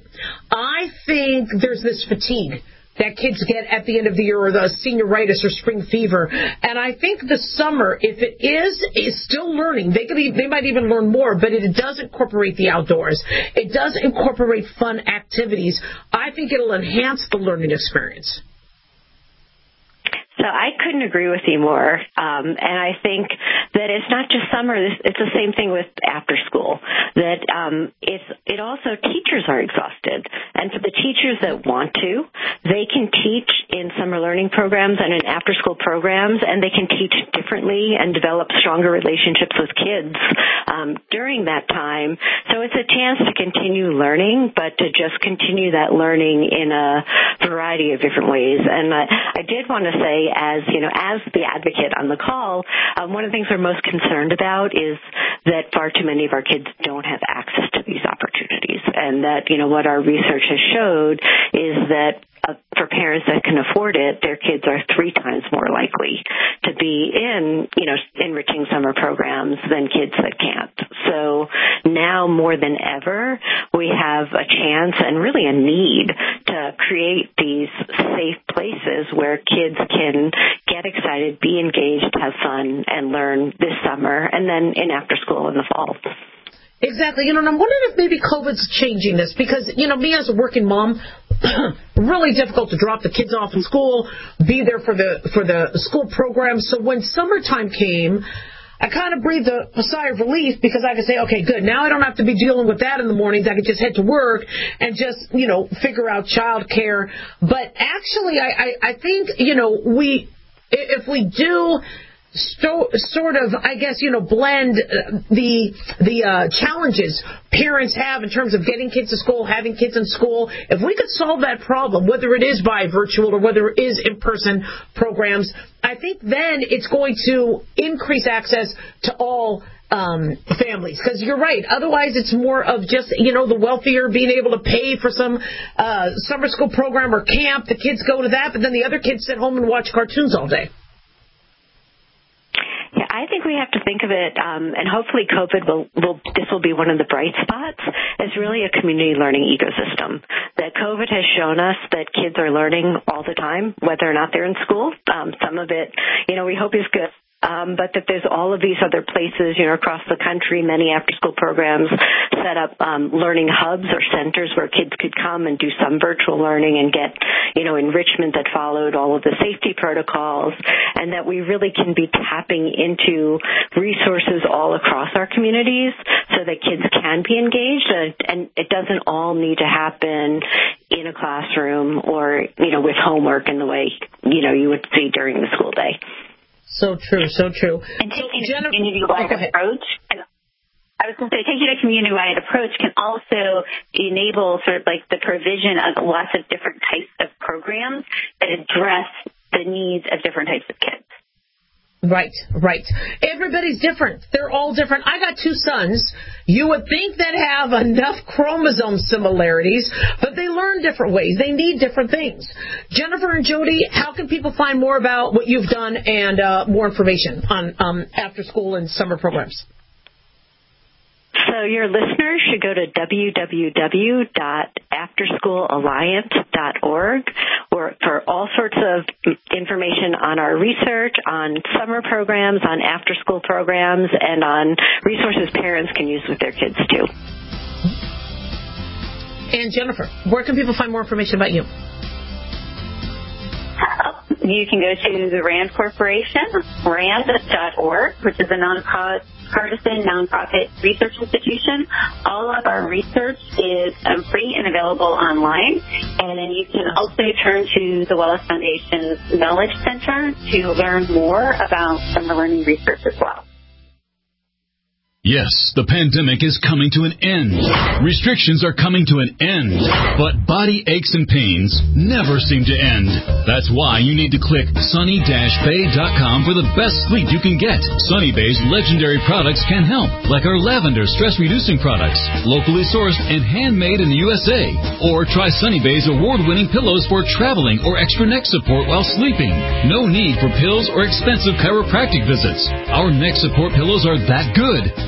I think there's this fatigue that kids get at the end of the year, or the senioritis or spring fever. And I think the summer, if it is, is still learning. They could be, they might even learn more, but it does incorporate the outdoors. It does incorporate fun activities. I think it'll enhance the learning experience. So So I couldn't agree with you more. Um, and I think that it's not just summer. It's the same thing with after school. That um, it's it also teachers are exhausted, and for the teachers that want to, they can teach in summer learning programs and in after school programs, and they can teach differently and develop stronger relationships with kids um, during that time. So it's a chance to continue learning, but to just continue that learning in a variety of different ways. And I, I did want to say, as you know, as the advocate on the call, um, one of the things we're most concerned about is that far too many of our kids don't have access to these opportunities, and that, you know, what our research has showed is that Uh, for parents that can afford it, their kids are three times more likely to be in, you know, enriching summer programs than kids that can't. So now more than ever, we have a chance and really a need to create these safe places where kids can get excited, be engaged, have fun, and learn this summer and then in after school in the fall. Exactly. You know, and I'm wondering if maybe COVID's changing this because, you know, me as a working mom, really difficult to drop the kids off in school, be there for the for the school program. So when summertime came, I kind of breathed a, a sigh of relief because I could say, okay, good. Now I don't have to be dealing with that in the mornings. I could just head to work and just, you know, figure out childcare. But actually, I, I, I think, you know, we if we do So, sort of, I guess, you know, blend uh, the the uh, challenges parents have in terms of getting kids to school, having kids in school. If we could solve that problem, whether it is by virtual or whether it is in-person programs, I think then it's going to increase access to all um, families. Because you're right. Otherwise, it's more of just, you know, the wealthier being able to pay for some uh, summer school program or camp. The kids go to that, but then the other kids sit home and watch cartoons all day. Yeah, I think we have to think of it, um, and hopefully COVID will, will, this will be one of the bright spots, as really a community learning ecosystem. That COVID has shown us that kids are learning all the time, whether or not they're in school. Um, some of it, you know, we hope is good. Um, but that there's all of these other places, you know, across the country, many after-school programs set up um, learning hubs or centers where kids could come and do some virtual learning and get, you know, enrichment that followed all of the safety protocols, and that we really can be tapping into resources all across our communities so that kids can be engaged, and, and it doesn't all need to happen in a classroom or, you know, with homework in the way, you know, you would see during the school day. So true, so true. And taking a community-wide oh, approach, I was going to say, taking a community-wide approach can also enable sort of like the provision of lots of different types of programs that address the needs of different types of kids. Right, right. Everybody's different. They're all different. I got two sons. You would think that have enough chromosome similarities, but they learn different ways. They need different things. Jennifer and Jody, how can people find more about what you've done and uh, more information on um, after school and summer programs? So your listeners should go to w w w dot after school alliance dot org for all sorts of information on our research, on summer programs, on after-school programs, and on resources parents can use with their kids, too. And Jennifer, where can people find more information about you? You can go to the RAND Corporation, rand dot org, which is a nonprofit partisan nonprofit research institution. All of our research is um, free and available online. And then you can also turn to the Wallace Foundation's Knowledge Center to learn more about summer learning research as well. Yes, the pandemic is coming to an end. Restrictions are coming to an end. But body aches and pains never seem to end. That's why you need to click sunny dash bay dot com for the best sleep you can get. Sunny Bay's legendary products can help, like our lavender stress-reducing products, locally sourced and handmade in the U S A. Or try Sunny Bay's award-winning pillows for traveling or extra neck support while sleeping. No need for pills or expensive chiropractic visits. Our neck support pillows are that good.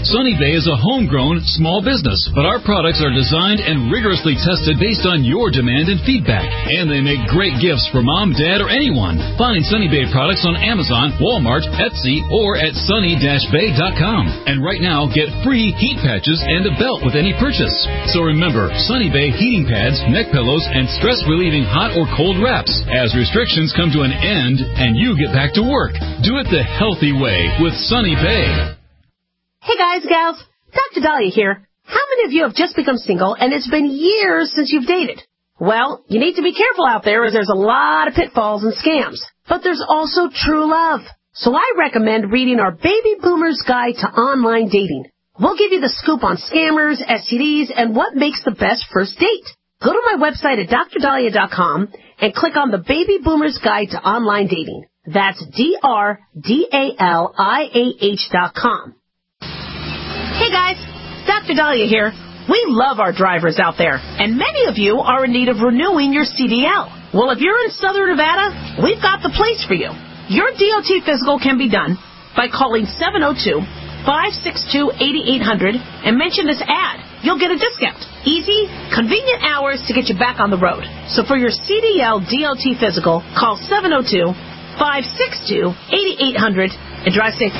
Sunny Bay is a homegrown small business, but our products are designed and rigorously tested based on your demand and feedback. And they make great gifts for mom, dad, or anyone. Find Sunny Bay products on Amazon, Walmart, Etsy, or at sunny dash bay dot com. And right now, get free heat patches and a belt with any purchase. So remember, Sunny Bay heating pads, neck pillows, and stress-relieving hot or cold wraps as restrictions come to an end and you get back to work. Do it the healthy way with Sunny Bay. Hey guys, gals, Doctor Dahlia here. How many of you have just become single and it's been years since you've dated? Well, you need to be careful out there as there's a lot of pitfalls and scams. But there's also true love. So I recommend reading our Baby Boomer's Guide to Online Dating. We'll give you the scoop on scammers, S T Ds, and what makes the best first date. Go to my website at dr dahlia dot com and click on the Baby Boomer's Guide to Online Dating. That's D R D A L I A H dot com. Hey guys, Doctor Dahlia here. We love our drivers out there, and many of you are in need of renewing your C D L. Well, if you're in Southern Nevada, we've got the place for you. Your D O T physical can be done by calling seven oh two, five six two, eight eight hundred and mention this ad. You'll get a discount. Easy, convenient hours to get you back on the road. So for your C D L D O T physical, call seven oh two, five six two, eight eight hundred and drive safe.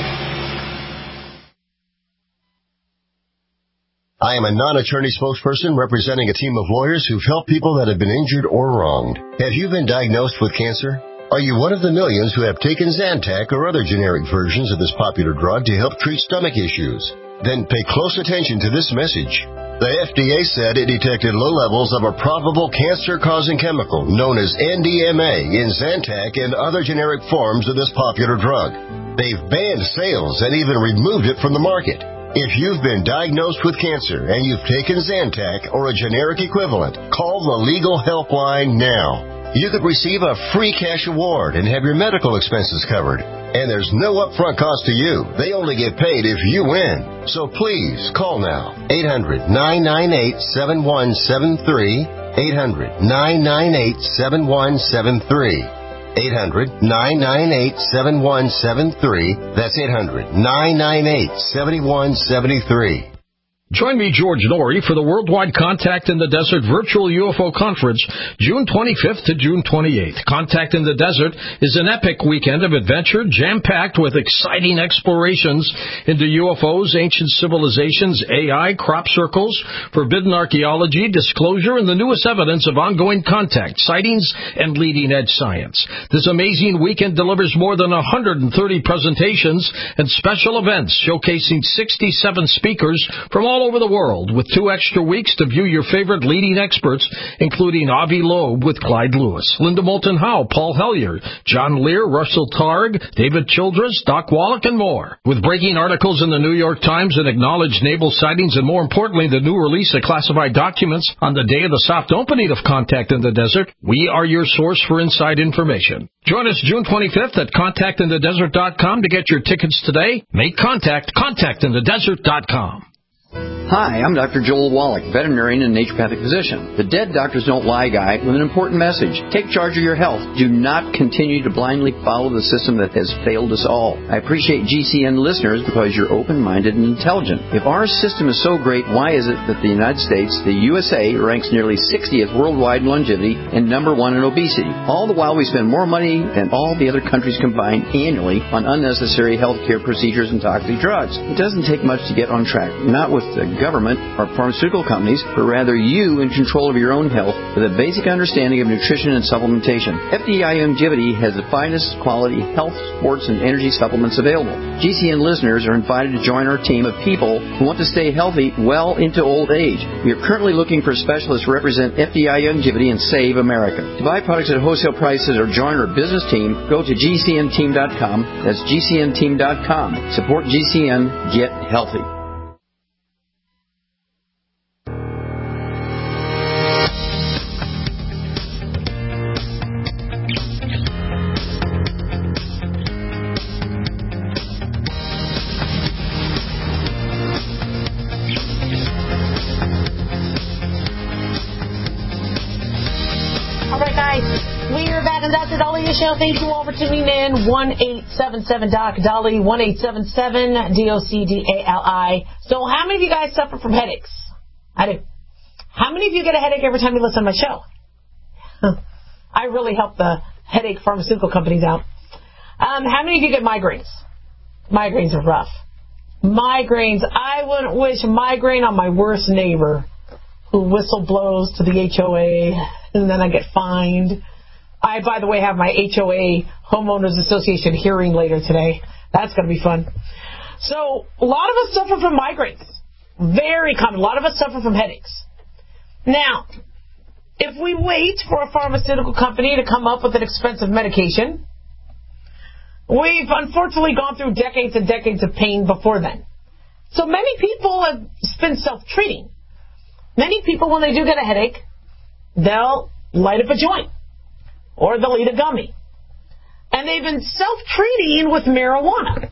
I am a non-attorney spokesperson representing a team of lawyers who've helped people that have been injured or wronged. Have you been diagnosed with cancer? Are you one of the millions who have taken Zantac or other generic versions of this popular drug to help treat stomach issues? Then pay close attention to this message. The F D A said it detected low levels of a probable cancer-causing chemical known as N D M A in Zantac and other generic forms of this popular drug. They've banned sales and even removed it from the market. If you've been diagnosed with cancer and you've taken Zantac or a generic equivalent, call the Legal Helpline now. You could receive a free cash award and have your medical expenses covered. And there's no upfront cost to you. They only get paid if you win. So please, call now. eight hundred, nine nine eight, seven one seven three. eight hundred, nine nine eight, seven one seven three. eight hundred, nine nine eight, seven one seven three. That's eight hundred, nine nine eight, seven one seven three. Join me, George Norrie, for the Worldwide Contact in the Desert Virtual U F O Conference, June twenty-fifth to June twenty-eighth. Contact in the Desert is an epic weekend of adventure, jam-packed with exciting explorations into U F Os, ancient civilizations, A I, crop circles, forbidden archaeology, disclosure, and the newest evidence of ongoing contact, sightings, and leading-edge science. This amazing weekend delivers more than one hundred thirty presentations and special events showcasing sixty-seven speakers from all over the world, with two extra weeks to view your favorite leading experts, including Avi Loeb with Clyde Lewis, Linda Moulton Howe, Paul Hellyer, John Lear, Russell Targ, David Childress, Doc Wallach, and more. With breaking articles in the New York Times and acknowledged naval sightings, and more importantly, the new release of classified documents on the day of the soft opening of Contact in the Desert, we are your source for inside information. Join us June twenty-fifth at contact in the desert dot com to get your tickets today. Make contact, contact in the desert dot com. Hi, I'm Doctor Joel Wallach, veterinarian and naturopathic physician, the Dead Doctors Don't Lie guy with an important message. Take charge of your health. Do not continue to blindly follow the system that has failed us all. I appreciate G C N listeners because you're open-minded and intelligent. If our system is so great, why is it that the United States, the U S A, ranks nearly sixtieth worldwide in longevity and number one in obesity? All the while we spend more money than all the other countries combined annually on unnecessary health care procedures and toxic drugs. It doesn't take much to get on track, not with the government or pharmaceutical companies, but rather you in control of your own health with a basic understanding of nutrition and supplementation. F D I Longevity has the finest quality health, sports, and energy supplements available. G C N listeners are invited to join our team of people who want to stay healthy well into old age. We are currently looking for specialists to represent F D I Longevity and Save America. To buy products at wholesale prices or join our business team, go to G C N team dot com. That's G C N team dot com. Support G C N. Get healthy. All right, guys. We are back on Doctor Dahlia Show. Thank you all for tuning in. one eight seven seven Doc Dolly, one eight seven seven D O C D A L I. So how many of you guys suffer from headaches? I do. How many of you get a headache every time you listen to my show? I really help the headache pharmaceutical companies out. Um, how many of you get migraines? Migraines are rough. Migraines. I wouldn't wish migraine on my worst neighbor who whistle blows to the H O A and then I get fined. I, by the way, have my H O A Homeowners Association hearing later today. That's going to be fun. So a lot of us suffer from migraines. Very common. A lot of us suffer from headaches. Now, if we wait for a pharmaceutical company to come up with an expensive medication, we've unfortunately gone through decades and decades of pain before then. So many people have been self-treating. Many people, when they do get a headache, they'll light up a joint or they'll eat a gummy. And they've been self-treating with marijuana.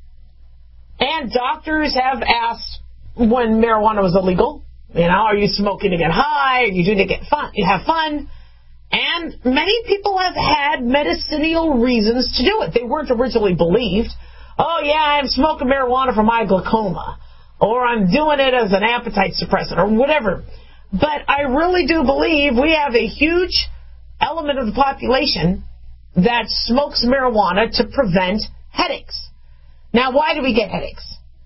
And doctors have asked when marijuana was illegal, you know, are you smoking to get high? Are you doing it to get fun? You have fun? And many people have had medicinal reasons to do it. They weren't originally believed. Oh, yeah, I'm smoking marijuana for my glaucoma. Or I'm doing it as an appetite suppressant or whatever. But I really do believe we have a huge element of the population that smokes marijuana to prevent headaches. Now, why do we get headaches?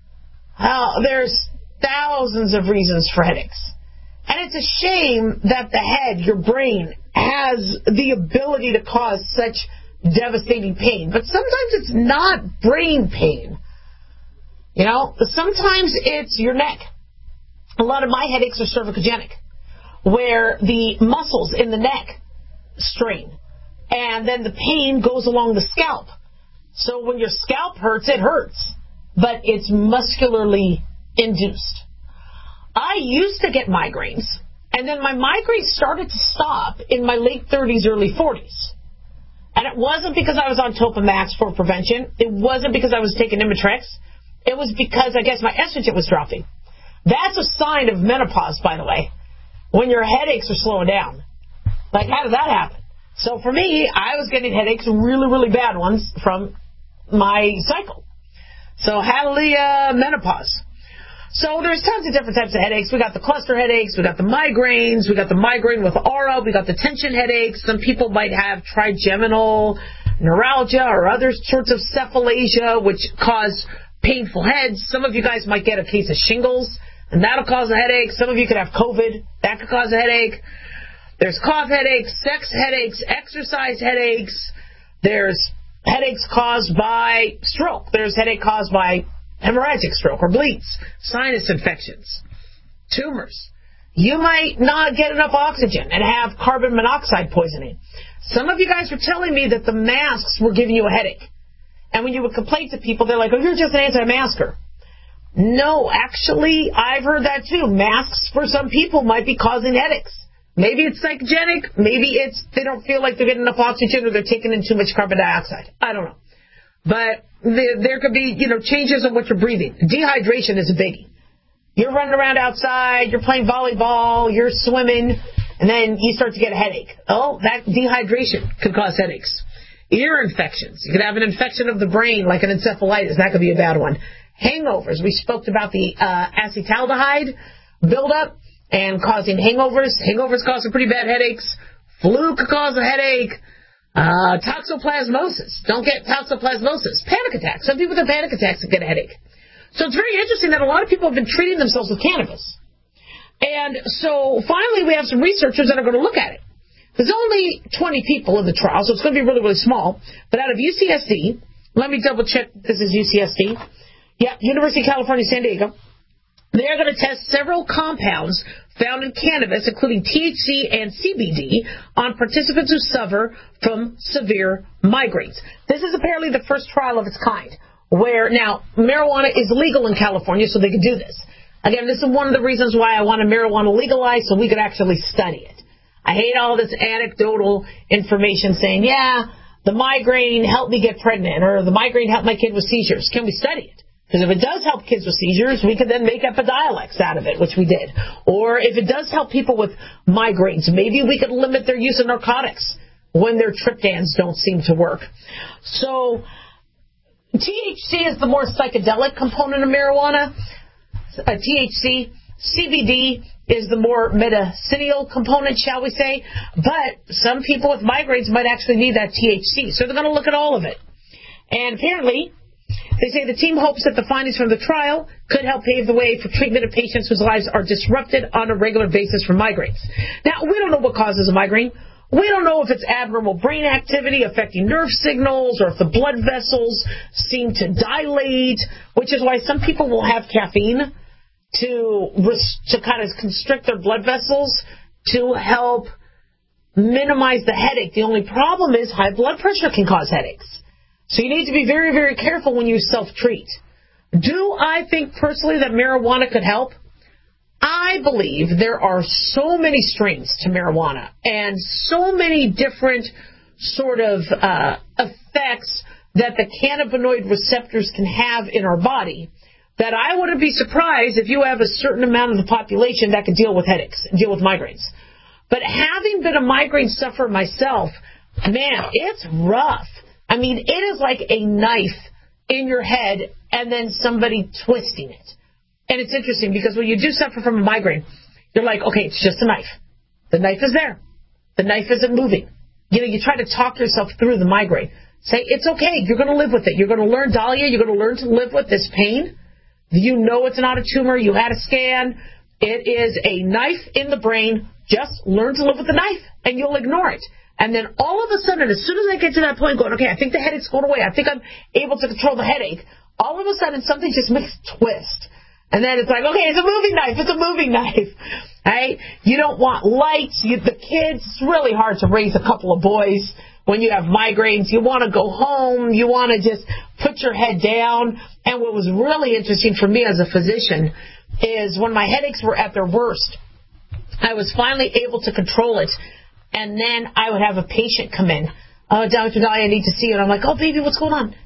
Uh, there's thousands of reasons for headaches. And it's a shame that the head, your brain, has the ability to cause such devastating pain. But sometimes it's not brain pain. You know, sometimes it's your neck. A lot of my headaches are cervicogenic, where the muscles in the neck strain. And then the pain goes along the scalp. So when your scalp hurts, it hurts. But it's muscularly induced. I used to get migraines, and then my migraines started to stop in my late thirties, early forties. And it wasn't because I was on Topamax for prevention. It wasn't because I was taking Imitrex. It was because, I guess, my estrogen was dropping. That's a sign of menopause, by the way, when your headaches are slowing down. Like, how did that happen? So for me, I was getting headaches, really, really bad ones, from my cycle. So hallelujah, menopause. So there's tons of different types of headaches. We got the cluster headaches, we got the migraines, we got the migraine with aura, we got the tension headaches. Some people might have trigeminal neuralgia or other sorts of cephalagia, which cause painful heads. Some of you guys might get a case of shingles, and that'll cause a headache. Some of you could have COVID. That could cause a headache. There's cough headaches, sex headaches, exercise headaches. There's headaches caused by stroke. There's headache caused by hemorrhagic stroke or bleeds, sinus infections, tumors. You might not get enough oxygen and have carbon monoxide poisoning. Some of you guys were telling me that the masks were giving you a headache. And when you would complain to people, they're like, oh, you're just an anti-masker. No, actually, I've heard that too. Masks for some people might be causing headaches. Maybe it's psychogenic. Maybe it's they don't feel like they're getting enough oxygen or they're taking in too much carbon dioxide. I don't know. But there, there could be, you know, changes in what you're breathing. Dehydration is a biggie. You're running around outside, you're playing volleyball, you're swimming, and then you start to get a headache. Oh, that dehydration could cause headaches. Ear infections. You could have an infection of the brain, like an encephalitis. That could be a bad one. Hangovers. We spoke about the uh, acetaldehyde buildup and causing hangovers. Hangovers cause some pretty bad headaches. Flu could cause a headache. Uh, toxoplasmosis. Don't get toxoplasmosis. Panic attacks. Some people with panic attacks can get a headache. So it's very interesting that a lot of people have been treating themselves with cannabis. And so finally we have some researchers that are going to look at it. There's only twenty people in the trial, so it's going to be really, really small. But out of U C S D, let me double check this is U C S D. Yeah, University of California, San Diego. They're going to test several compounds found in cannabis, including T H C and C B D, on participants who suffer from severe migraines. This is apparently the first trial of its kind, where now marijuana is legal in California, so they can do this. Again, this is one of the reasons why I wanted marijuana legalized, so we could actually study it. I hate all this anecdotal information saying, yeah, the migraine helped me get pregnant, or the migraine helped my kid with seizures. Can we study it? Because if it does help kids with seizures, we could then make Epidiolex out of it, which we did. Or if it does help people with migraines, maybe we could limit their use of narcotics. when their triptans don't seem to work. So T H C is the more psychedelic component of marijuana. Uh, T H C, C B D is the more medicinal component, shall we say. But some people with migraines might actually need that T H C. So they're going to look at all of it. And apparently, they say the team hopes that the findings from the trial could help pave the way for treatment of patients whose lives are disrupted on a regular basis from migraines. Now, we don't know what causes a migraine. We don't know if it's abnormal brain activity affecting nerve signals or if the blood vessels seem to dilate, which is why some people will have caffeine to to kind of constrict their blood vessels to help minimize the headache. The only problem is high blood pressure can cause headaches. So you need to be very, very careful when you self-treat. Do I think personally that marijuana could help? I believe there are so many strains to marijuana and so many different sort of uh, effects that the cannabinoid receptors can have in our body that I wouldn't be surprised if you have a certain amount of the population that can deal with headaches and deal with migraines. But having been a migraine sufferer myself, man, it's rough. I mean, it is like a knife in your head and then somebody twisting it. And it's interesting because when you do suffer from a migraine, you're like, okay, it's just a knife. The knife is there. The knife isn't moving. You know, you try to talk yourself through the migraine. Say, it's okay. You're going to live with it. You're going to learn, Dahlia, you're going to learn to live with this pain. You know it's not a tumor. You had a scan. It is a knife in the brain. Just learn to live with the knife, and you'll ignore it. And then all of a sudden, as soon as I get to that point going, okay, I think the headache's going away. I think I'm able to control the headache. All of a sudden, something just makes a twist. And then it's like, okay, it's a moving knife. It's a moving knife. Right? You don't want lights. You, the kids, it's really hard to raise a couple of boys when you have migraines. You want to go home. You want to just put your head down. And what was really interesting for me as a physician is when my headaches were at their worst, I was finally able to control it. And then I would have a patient come in. Oh, Doctor Dahlia, I need to see you. And I'm like, oh, baby, what's going on?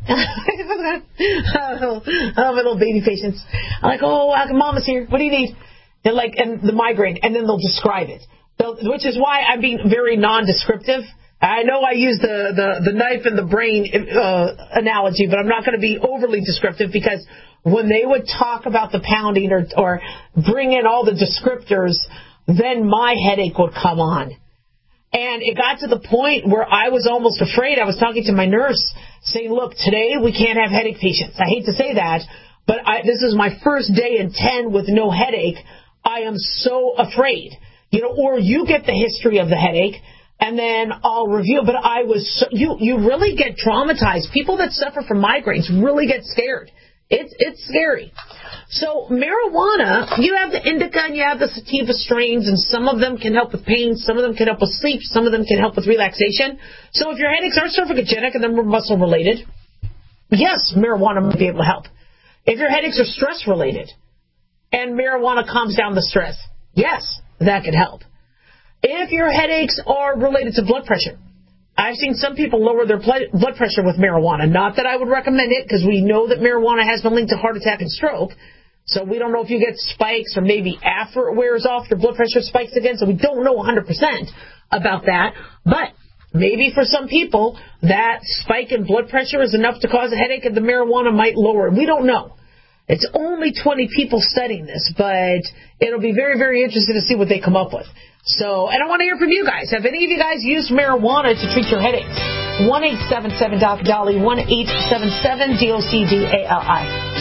oh, my little baby patients. I'm like, oh, Mama's here. What do you need? They're like, and the migraine. And then they'll describe it, they'll, which is why I'm being very non-descriptive. I know I use the, the, the knife in the brain uh, analogy, but I'm not going to be overly descriptive because when they would talk about the pounding or, or bring in all the descriptors, then my headache would come on. And it got to the point where I was almost afraid. I was talking to my nurse saying, look, today we can't have headache patients. I hate to say that, but I, this is my first day in ten with no headache. I am so afraid. You know, or you get the history of the headache, and then I'll review. But I was so, you, you really get traumatized. People that suffer from migraines really get scared. It's, it's scary. So marijuana, you have the indica and you have the sativa strains, and some of them can help with pain, some of them can help with sleep, some of them can help with relaxation. So if your headaches are cervicogenic and they're muscle related, yes, marijuana might be able to help. If your headaches are stress related and marijuana calms down the stress, yes, that could help. If your headaches are related to blood pressure, I've seen some people lower their blood pressure with marijuana. Not that I would recommend it, because we know that marijuana has been linked to heart attack and stroke. So we don't know if you get spikes or maybe after it wears off, your blood pressure spikes again. So we don't know one hundred percent about that. But maybe for some people, that spike in blood pressure is enough to cause a headache and the marijuana might lower it. We don't know. It's only twenty people studying this, but it'll be very, very interesting to see what they come up with. So, and I want to hear from you guys. Have any of you guys used marijuana to treat your headaches? one eight seven seven Doctor Dolly, one eight seven seven D O C D A L I.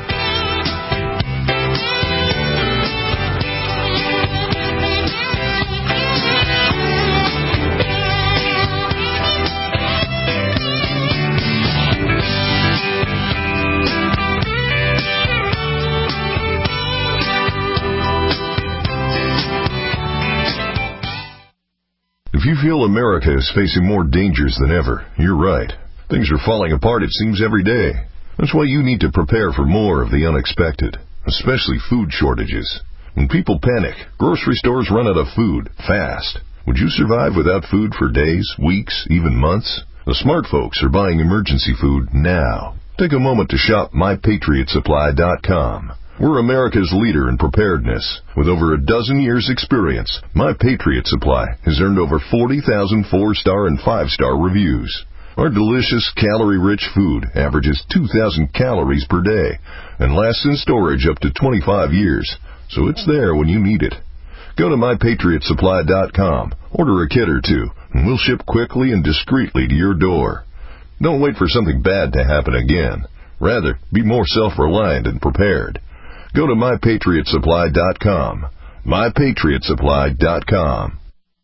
If you feel America is facing more dangers than ever, you're right. Things are falling apart, it seems, every day. That's why you need to prepare for more of the unexpected, especially food shortages. When people panic, grocery stores run out of food fast. Would you survive without food for days, weeks, even months? The smart folks are buying emergency food now. Take a moment to shop my patriot supply dot com. We're America's leader in preparedness. With over a dozen years' experience, My Patriot Supply has earned over forty thousand four-star and five-star reviews. Our delicious, calorie-rich food averages two thousand calories per day and lasts in storage up to twenty-five years, so it's there when you need it. Go to my patriot supply dot com, order a kit or two, and we'll ship quickly and discreetly to your door. Don't wait for something bad to happen again. Rather, be more self-reliant and prepared. Go to my patriot supply dot com. my patriot supply dot com.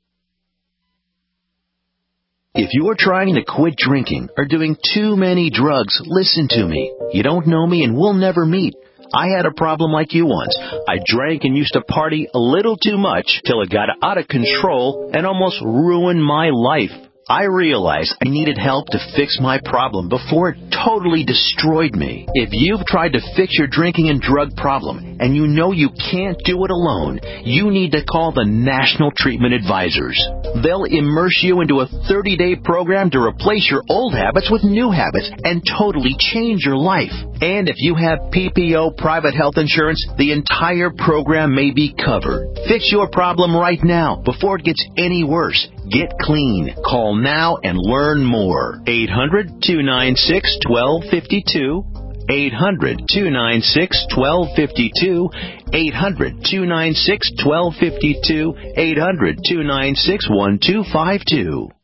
If you're trying to quit drinking or doing too many drugs, listen to me. You don't know me and we'll never meet. I had a problem like you once. I drank and used to party a little too much till it got out of control and almost ruined my life. I realized I needed help to fix my problem before it totally destroyed me. If you've tried to fix your drinking and drug problem and you know you can't do it alone, you need to call the National Treatment Advisors. They'll immerse you into a thirty-day program to replace your old habits with new habits and totally change your life. And if you have P P O private health insurance, the entire program may be covered. Fix your problem right now before it gets any worse. Get clean. Call now and learn more. eight hundred, two nine six, one two five two. eight hundred, two nine six, one two five two. eight hundred, two nine six, one two five two. eight hundred, two nine six, one two five two.